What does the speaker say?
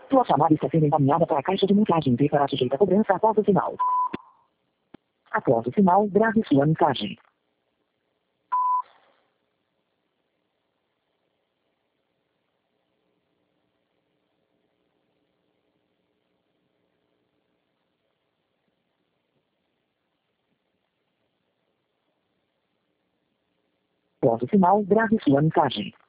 Sua chamada está sendo encaminhada para a caixa de mensagens e será sujeita a cobrança após o sinal. Após o sinal, grave sua mensagem. Após o sinal, grave sua mensagem.